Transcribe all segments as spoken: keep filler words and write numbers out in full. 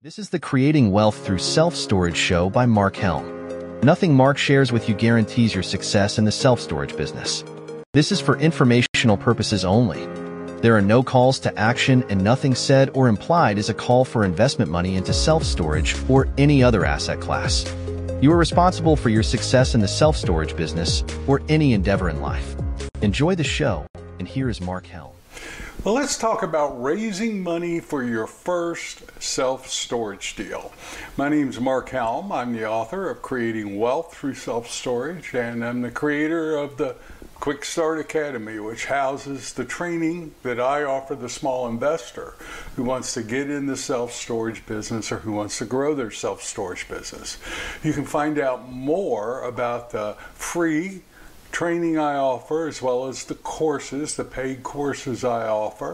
This is the Creating Wealth Through Self-Storage show by Mark Helm. Nothing Mark shares with you guarantees your success in the self-storage business. This is for informational purposes only. There are no calls to action, and nothing said or implied is a call for investment money into self-storage or any other asset class. You are responsible for your success in the self-storage business or any endeavor in life. Enjoy the show, and here is Mark Helm. Well, let's talk about raising money for your first self-storage deal. My name is Mark Helm. I'm the author of Creating Wealth Through Self-Storage, and I'm the creator of the Quick Start Academy, which houses the training that I offer the small investor who wants to get in the self-storage business or who wants to grow their self-storage business. You can find out more about the free training I offer, as well as the courses, the paid courses I offer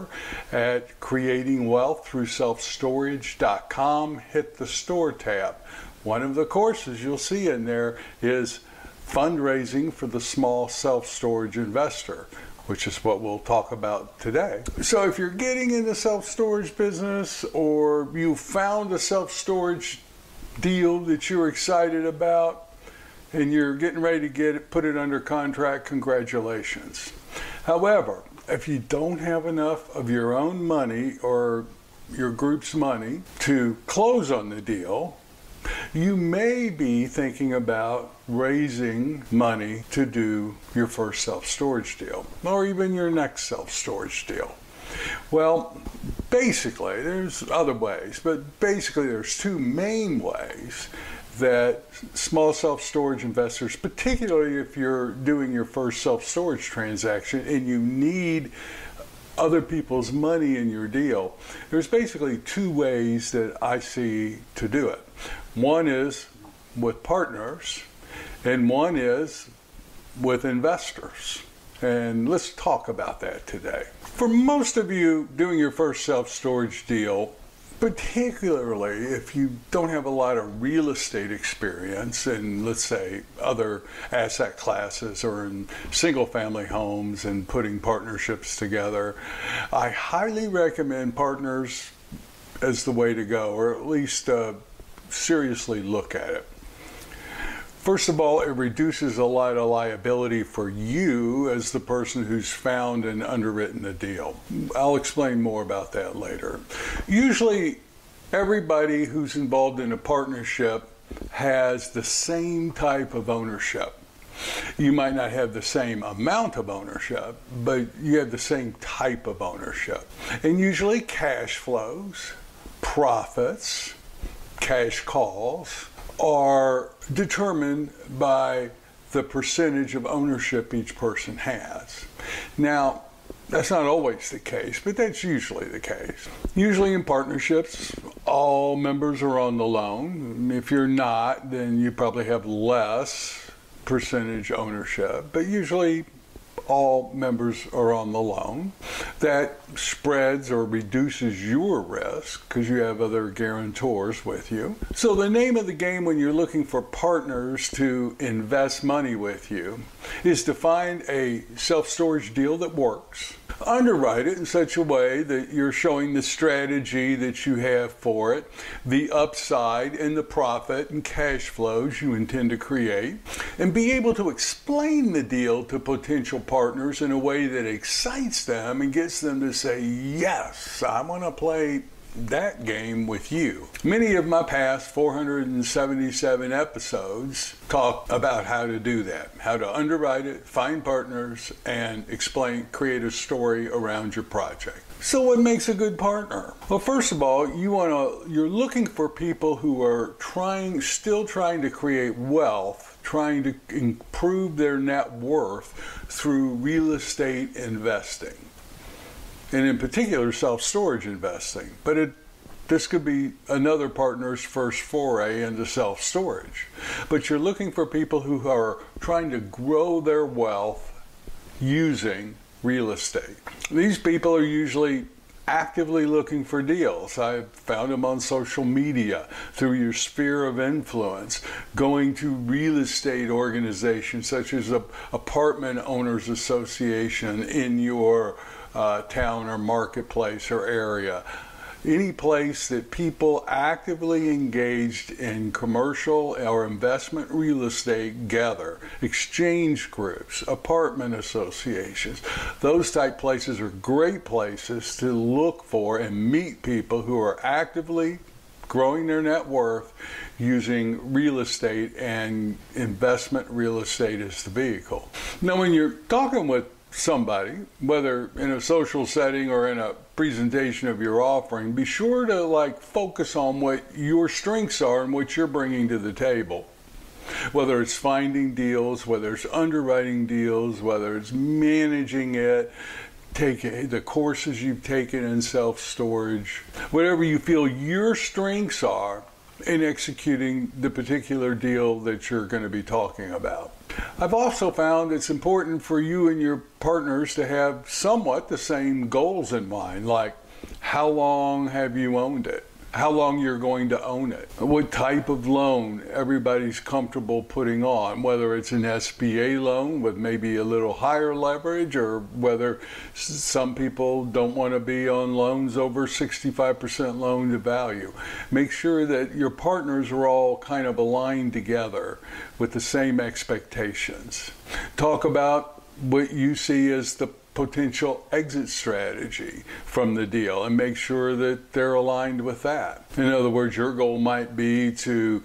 at creating wealth through self storage dot com. Hit the store tab. One of the courses you'll see in there is fundraising for the small self-storage investor, which is what we'll talk about today. So if you're getting into self-storage business, or you found a self-storage deal that you're excited about, and you're getting ready to get it, put it under contract, congratulations. However, if you don't have enough of your own money or your group's money to close on the deal, you may be thinking about raising money to do your first self-storage deal, or even your next self-storage deal. Well, basically, there's other ways, but basically there's two main ways that small self-storage investors, particularly if you're doing your first self-storage transaction and you need other people's money in your deal, there's basically two ways that I see to do it. One is with partners, and one is with investors. And let's talk about that today. For most of you doing your first self-storage deal, particularly if you don't have a lot of real estate experience in, let's say, other asset classes or in single-family homes and putting partnerships together, I highly recommend partners as the way to go, or at least uh, seriously look at it. First of all, it reduces a lot of liability for you as the person who's found and underwritten the deal. I'll explain more about that later. Usually, everybody who's involved in a partnership has the same type of ownership. You might not have the same amount of ownership, but you have the same type of ownership. And usually cash flows, profits, cash calls are determined by the percentage of ownership each person has. Now, that's not always the case, but that's usually the case. Usually in partnerships, all members are on the loan. If you're not, then you probably have less percentage ownership, but usually all members are on the loan. That spreads or reduces your risk because you have other guarantors with you. So the name of the game when you're looking for partners to invest money with you is to find a self-storage deal that works. Underwrite it in such a way that you're showing the strategy that you have for it, the upside and the profit and cash flows you intend to create, and be able to explain the deal to potential partners in a way that excites them and gets them to say, yes, I want to play that game with you. Many of my past four hundred seventy-seven episodes talk about how to do that, how to underwrite it, find partners, and explain, create a story around your project. So what makes a good partner? Well, first of all, you want to, you're looking for people who are trying, still trying to create wealth, trying to improve their net worth through real estate investing. And in particular, self-storage investing. But it, this could be another partner's first foray into self-storage. But you're looking for people who are trying to grow their wealth using real estate. These people are usually actively looking for deals. I've found them on social media, through your sphere of influence, going to real estate organizations such as a apartment owners association in your uh, town or marketplace or area, any place that people actively engaged in commercial or investment real estate gather, exchange groups, apartment associations. Those type places are great places to look for and meet people who are actively growing their net worth using real estate and investment real estate as the vehicle. Now, when you're talking with somebody, whether in a social setting or in a presentation of your offering, be sure to like focus on what your strengths are and what you're bringing to the table. Whether it's finding deals, whether it's underwriting deals, whether it's managing it, take the courses you've taken in self-storage, whatever you feel your strengths are in executing the particular deal that you're going to be talking about. I've also found it's important for you and your partners to have somewhat the same goals in mind, like how long have you owned it? How long you're going to own it? What type of loan everybody's comfortable putting on, whether it's an S B A loan with maybe a little higher leverage, or whether some people don't want to be on loans over sixty-five percent loan to value. Make sure that your partners are all kind of aligned together with the same expectations. Talk about what you see as the potential exit strategy from the deal and make sure that they're aligned with that. In other words, your goal might be to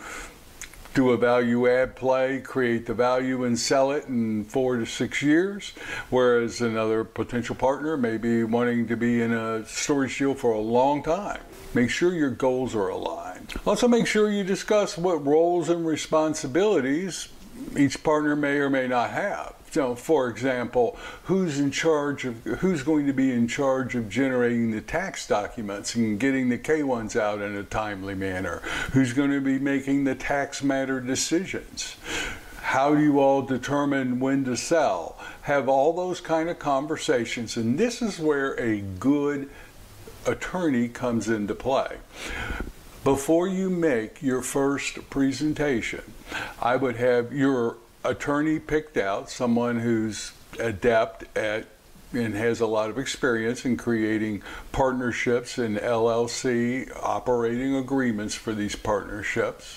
do a value add play, create the value and sell it in four to six years, whereas another potential partner may be wanting to be in a storage deal for a long time. Make sure your goals are aligned. Also make sure you discuss what roles and responsibilities each partner may or may not have. So, for example, who's in charge of, who's going to be in charge of generating the tax documents and getting the K ones out in a timely manner? Who's going to be making the tax matter decisions? How do you all determine when to sell? Have all those kind of conversations, and this is where a good attorney comes into play. Before you make your first presentation, I would have your attorney picked out, someone who's adept at and has a lot of experience in creating partnerships and L L C operating agreements for these partnerships.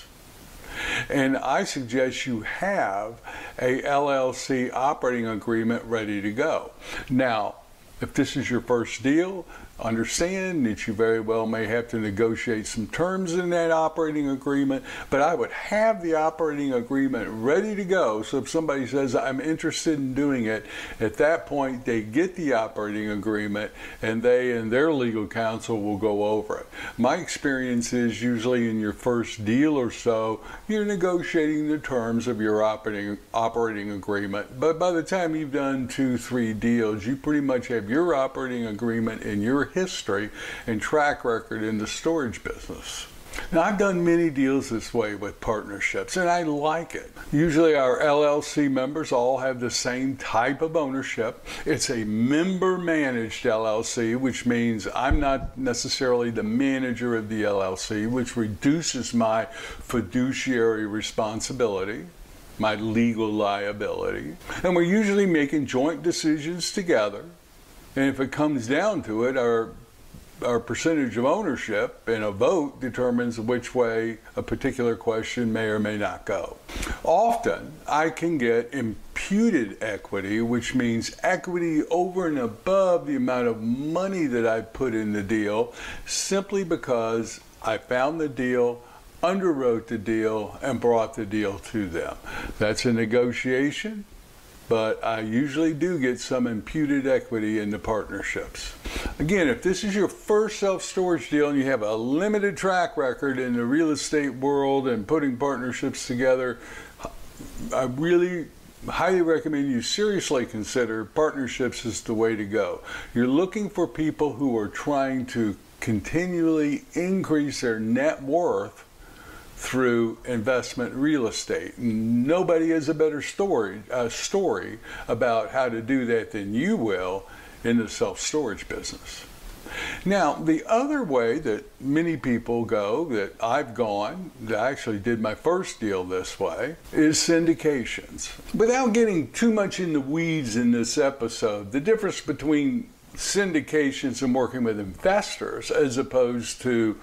And I suggest you have a L L C operating agreement ready to go. Now, if this is your first deal, understand that you very well may have to negotiate some terms in that operating agreement, but I would have the operating agreement ready to go, so if somebody says, I'm interested in doing it, at that point they get the operating agreement and they and their legal counsel will go over it. My experience is usually in your first deal or so, you're negotiating the terms of your operating, operating agreement, but by the time you've done two, three deals, you pretty much have your operating agreement in your history and track record in the storage business. Now, I've done many deals this way with partnerships, and I like it. Usually our L L C members all have the same type of ownership. It's a member-managed L L C, which means I'm not necessarily the manager of the L L C, which reduces my fiduciary responsibility, my legal liability. And we're usually making joint decisions together. And if it comes down to it, our, our percentage of ownership in a vote determines which way a particular question may or may not go. Often, I can get imputed equity, which means equity over and above the amount of money that I put in the deal, simply because I found the deal, underwrote the deal, and brought the deal to them. That's a negotiation, but I usually do get some imputed equity in the partnerships. Again, if this is your first self-storage deal and you have a limited track record in the real estate world and putting partnerships together, I really highly recommend you seriously consider partnerships as the way to go. You're looking for people who are trying to continually increase their net worth through investment real estate. Nobody has a better story, uh, story about how to do that than you will in the self-storage business. Now, the other way that many people go, that I've gone, that I actually did my first deal this way, is syndications. Without getting too much in the weeds in this episode, the difference between syndications and working with investors as opposed to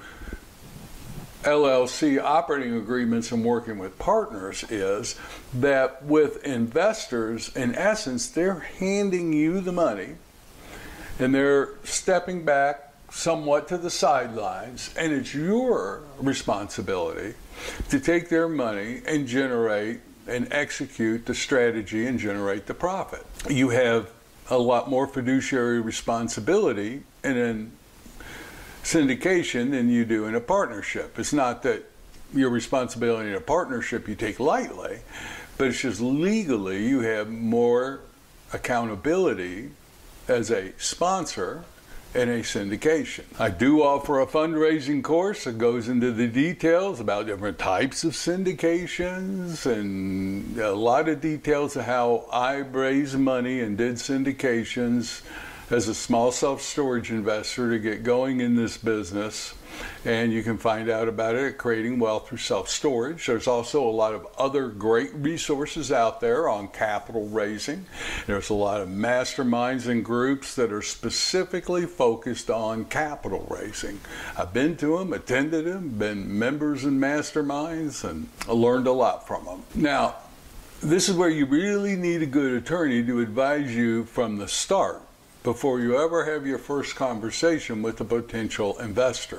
L L C operating agreements and working with partners is that with investors, in essence, they're handing you the money and they're stepping back somewhat to the sidelines, and it's your responsibility to take their money and generate and execute the strategy and generate the profit. You have a lot more fiduciary responsibility in a syndication than you do in a partnership. It's not that your responsibility in a partnership you take lightly, but it's just legally you have more accountability as a sponsor in a syndication. I do offer a fundraising course that goes into the details about different types of syndications and a lot of details of how I raised money and did syndications as a small self-storage investor to get going in this business. And you can find out about it at Creating Wealth Through Self-Storage. There's also a lot of other great resources out there on capital raising. There's a lot of masterminds and groups that are specifically focused on capital raising. I've been to them, attended them, been members in masterminds, and I learned a lot from them. Now, this is where you really need a good attorney to advise you from the start before you ever have your first conversation with a potential investor.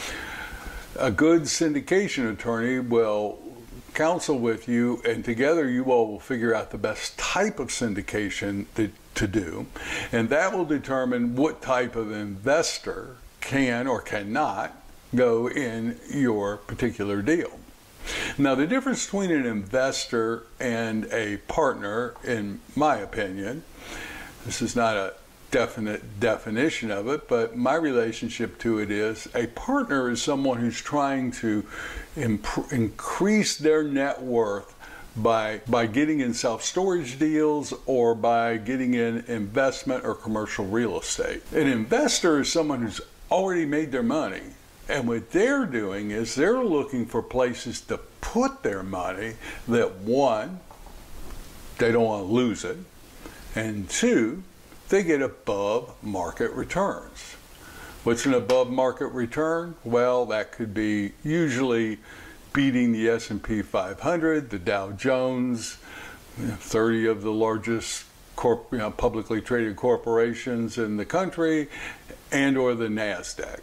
A good syndication attorney will counsel with you, and together you all will figure out the best type of syndication to, to do, and that will determine what type of investor can or cannot go in your particular deal. Now, the difference between an investor and a partner, in my opinion, this is not a definite definition of it, but my relationship to it is a partner is someone who's trying to imp- increase their net worth by by getting in self-storage deals or by getting in investment or commercial real estate. An investor is someone who's already made their money, and what they're doing is they're looking for places to put their money that, one, they don't want to lose it, and two, they get above market returns. What's an above market return? Well, that could be usually beating the S and P five hundred, the Dow Jones, you know, thirty of the largest corp, you know, publicly traded corporations in the country, and or the NASDAQ.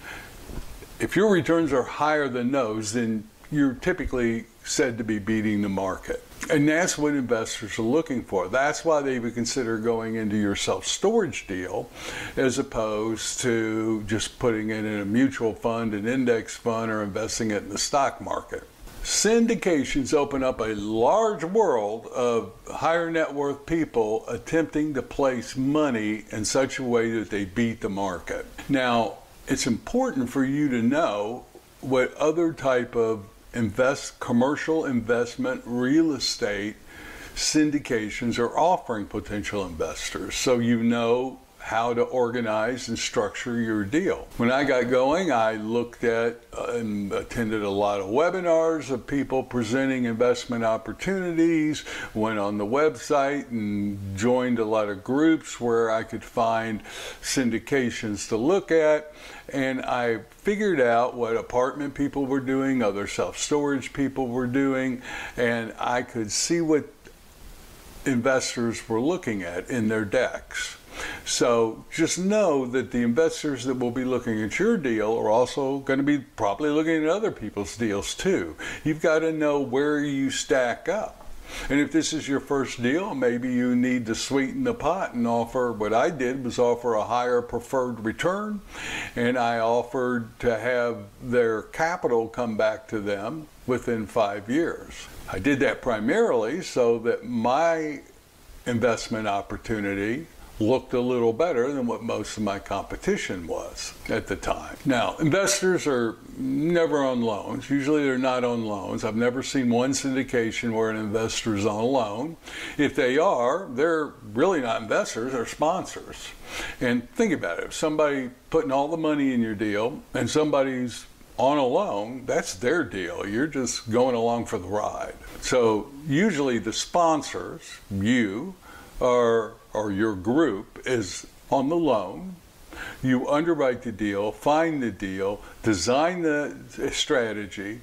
If your returns are higher than those, then you're typically said to be beating the market. And that's what investors are looking for. That's why they would consider going into your self-storage deal as opposed to just putting it in a mutual fund, an index fund, or investing it in the stock market. Syndications open up a large world of higher net worth people attempting to place money in such a way that they beat the market. Now, it's important for you to know what other type of invest commercial investment real estate syndications are offering potential investors, so you know how to organize and structure your deal. When I got going, I looked at uh, and attended a lot of webinars of people presenting investment opportunities, went on the website and joined a lot of groups where I could find syndications to look at, and I figured out what apartment people were doing, other self-storage people were doing, and I could see what investors were looking at in their decks. So just know that the investors that will be looking at your deal are also going to be probably looking at other people's deals too. You've got to know where you stack up. And if this is your first deal, maybe you need to sweeten the pot and offer, what I did was offer a higher preferred return, and I offered to have their capital come back to them within five years. I did that primarily so that my investment opportunity looked a little better than what most of my competition was at the time. Now, investors are never on loans. Usually they're not on loans. I've never seen one syndication where an investor is on a loan. If they are, they're really not investors, they're sponsors. And think about it. If somebody putting all the money in your deal and somebody's on a loan, that's their deal. You're just going along for the ride. So usually the sponsors, you, are or your group, is on the loan. You underwrite the deal, find the deal, design the strategy,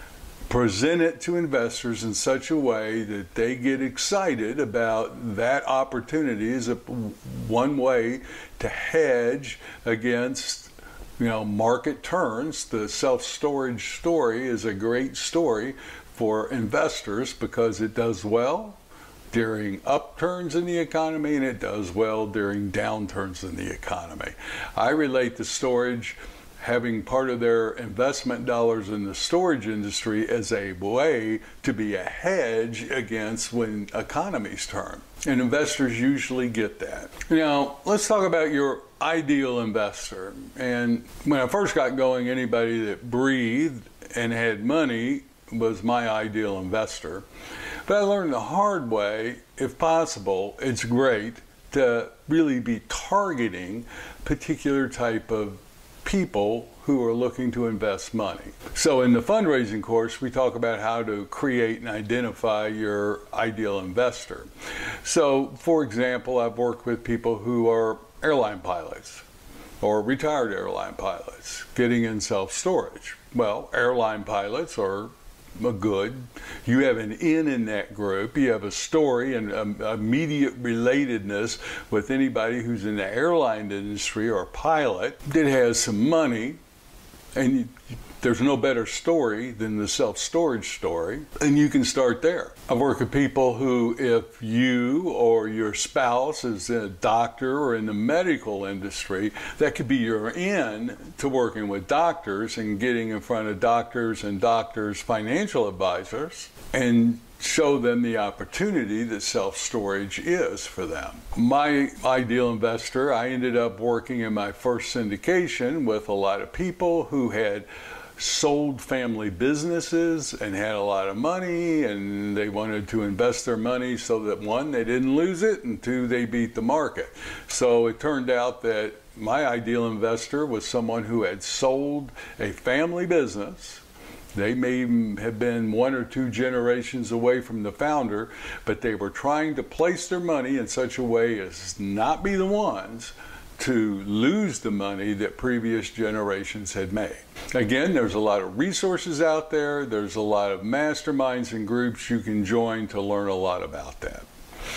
present it to investors in such a way that they get excited about that opportunity as a one way to hedge against, you know, market turns. The self-storage story is a great story for investors because it does well during upturns in the economy, and it does well during downturns in the economy. I relate to storage, having part of their investment dollars in the storage industry, as a way to be a hedge against when economies turn. And investors usually get that. Now, let's talk about your ideal investor. And when I first got going, anybody that breathed and had money was my ideal investor. But I learned the hard way, if possible, it's great to really be targeting particular type of people who are looking to invest money. So in the fundraising course, we talk about how to create and identify your ideal investor. So, for example, I've worked with people who are airline pilots or retired airline pilots getting in self-storage. Well, airline pilots are a good, you have an in in that group, you have a story and um, immediate relatedness with anybody who's in the airline industry or a pilot that has some money, and you, there's no better story than the self-storage story, and you can start there. I've worked with people who, if you or your spouse is a doctor or in the medical industry, that could be your in to working with doctors and getting in front of doctors and doctors' financial advisors and show them the opportunity that self-storage is for them. My ideal investor, I ended up working in my first syndication with a lot of people who had sold family businesses and had a lot of money, and they wanted to invest their money so that, one, they didn't lose it, and two, they beat the market. So it turned out that my ideal investor was someone who had sold a family business. They may have been one or two generations away from the founder, but they were trying to place their money in such a way as not be the ones to lose the money that previous generations had made. Again, there's a lot of resources out there. There's a lot of masterminds and groups you can join to learn a lot about that.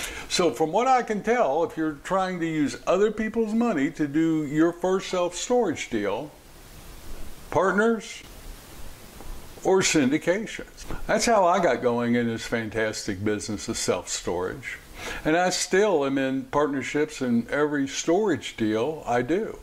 So from what I can tell, if you're trying to use other people's money to do your first self-storage deal, partners or syndications. That's how I got going in this fantastic business of self-storage. And I still am in partnerships in every storage deal I do.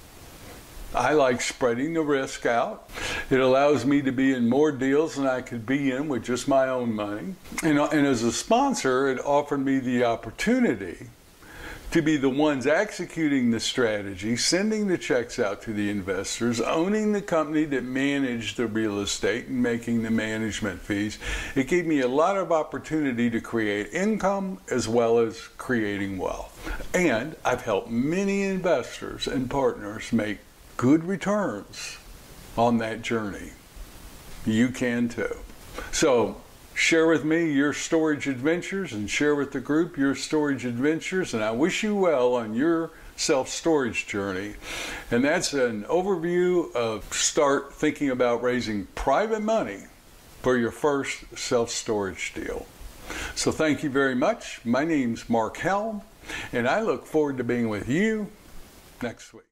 I like spreading the risk out. It allows me to be in more deals than I could be in with just my own money. And, and as a sponsor, it offered me the opportunity to be the ones executing the strategy, sending the checks out to the investors, owning the company that managed the real estate and making the management fees. It gave me a lot of opportunity to create income as well as creating wealth. And I've helped many investors and partners make good returns on that journey. You can too. So, share with me your storage adventures and share with the group your storage adventures, and I wish you well on your self-storage journey. And that's an overview of start thinking about raising private money for your first self-storage deal. So thank you very much. My name's Mark Helm, and I look forward to being with you next week.